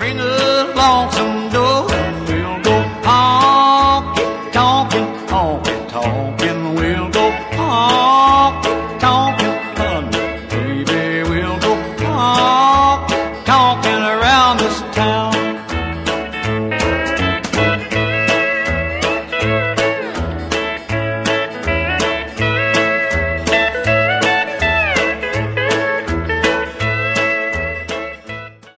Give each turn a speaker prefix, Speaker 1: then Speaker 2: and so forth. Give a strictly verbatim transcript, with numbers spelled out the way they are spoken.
Speaker 1: ring a lonesome door, and we'll go honky tonkin', honky tonkin', we'll